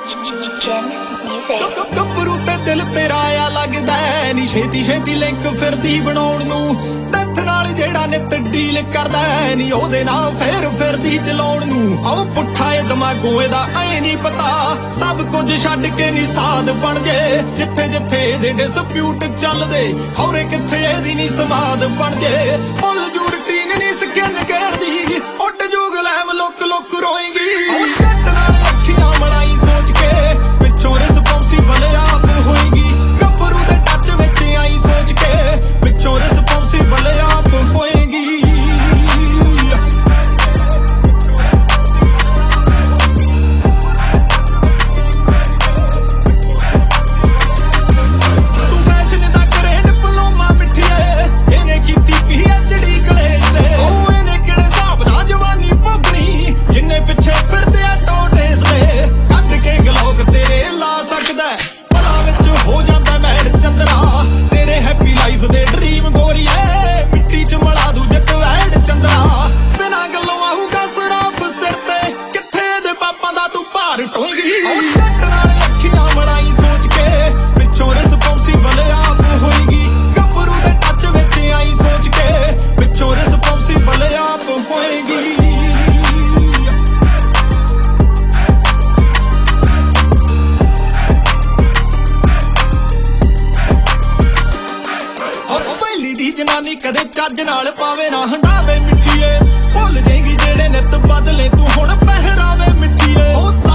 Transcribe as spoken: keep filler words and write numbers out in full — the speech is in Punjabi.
ਗੱਭਰੂ ਤੇ ਦਿਲ ਤੇਰਾ ਆ ਲੱਗਦਾ ਨੀ ਛੇਤੀ ਛੇਤੀ ਲਿੰਕ ਫਿਰਦੀ ਬਣਾਉਣ ਨੂੰ ਡੈਥ ਨਾਲ ਜਿਹੜਾ ਨਿੱਤ ਡੀਲ ਕਰਦਾ ਨੀ ਉਹਦੇ ਨਾਲ ਫੇਰ ਫਿਰਦੀ ਚਲਾਉਣ ਨੂੰ ਆਓ ਪੁੱਠਾ ਏ ਦਿਮਾਗੋਂ ਇਹਦਾ ਐ ਨਹੀਂ ਪਤਾ ਸਭ ਕੁਝ ਛੱਡ ਕੇ ਨੀ ਸਾਧ ਬਣ ਜੇ ਜਿੱਥੇ ਜਿੱਥੇ ਇਹਦੇ ਡਿਸਪਿਊਟ ਚੱਲਦੇ ਖੌਰੇ ਕਿੱਥੇ ਇਹਦੀ ਨੀ ਸਮਾਦ ਬਣ ਜੇ ਭੁੱਲ ਜੂ ਰੂਟੀਨ ਨੀ ਸਕਿਨ ਕਰਦੀ ਉੱਡ ਜੂ ਗਲੈਮ ਲੁੱਕ ਲੁੱਕ ਰੋਏਗੀ ਜੱਟ ਨਾਲ ਅੱਖੀਆਂ ਮਲਾਈ ਸੋਚ ਕੇ ਪਿੱਛੋਂ ਰਿਸਪੌਂਸੀਬਲ ਆਪ ਹੋਏਗੀ ਗੱਭਰੂ ਦੇ ਟੱਚ ਵਿੱਚ ਆਈ ਸੋਚ ਕੇ ਪਿੱਛੋਂ ਰਿਸਪੌਂਸੀਬਲ ਆਪ ਹੋਏਗੀ ਤੂੰ ਫੈਸ਼ਨ ਦਾ ਕਰੇ ਡਿਪਲੋਮਾ ਮਿੱਠੀਏ ਇਹਨੇ ਕੀਤੀ ਪੀ ਐਚ ਡੀ ਕਲੇਜ ਤੇ ਉਹ ਇਹਨੇ ਕਿਹੜੇ ਹਿਸਾਬ ਨਾਲ ਜਵਾਨੀ ਭੋਗਣੀ ਜਿੰਨੇ ਪਿੱਛੇ ਫਿਰਦੇ ਆ ਟੋਟੇਸ ਦੇ ਕੱਢ ਕੇ ਗਲੋਕ ਤੇਰੇ ਲਾ ਸਕਦਾ ਭਲਾ ਵਿੱਚ ਹੋ ਜਾਂਦਾ ਮੈਡ ਚੰਦਰਾ ਤੇਰੇ ਹੈਪੀ ਲਾਈਫ ਦੇ ਡ੍ਰੀਮ ਗੋਰੀਏ ਮਿੱਟੀ ਚ ਮਲਾ ਦੂ ਜੱਟ ਵੈਡ ਚੰਦਰਾ ਬਿਨਾਂ ਗੱਲੋਂ ਆਊਗਾ ਸਰਾਫ ਸਿਰ ਤੇ ਕਿੱਥੇ ਇਹਦੇ ਪਾਪਾਂ ਦਾ ਤੂੰ ਭਾਰ ਢੋਂਗੀ ਜੱਟ ਨਾਲ ਅੱਖੀਆਂ ਮਲਾਈ ਸੋਚ ਕੇ ਪਿੱਛੋਂ ਰਿਸਪੌਂਸੀਬਲ ਆਪ ਹੋਏਗੀ ਗੱਭਰੂ ਦੇ ਟੱਚ ਵਿੱਚ ਆਈ ਸੋਚ ਕੇ ਪਿੱਛੋਂ ਰਿਸਪੌਂਸੀਬਲ ਆਪ ਹੋਏਗੀ ਦੀ ਜਨਾਨੀ ਕਦੇ ਚੱਜ ਨਾਲ ਪਾਵੇ ਨਾ ਹੰਡਾਵੇ ਮਿੱਠੀਏ ਭੁੱਲ ਜਾਏਗੀ ਜਿਹੜੇ ਨਿੱਤ ਬਦਲੇ ਤੂੰ ਹੁਣ ਪਹਿਰਾਵੇ ਮਿੱਠੀਏ ਉਹ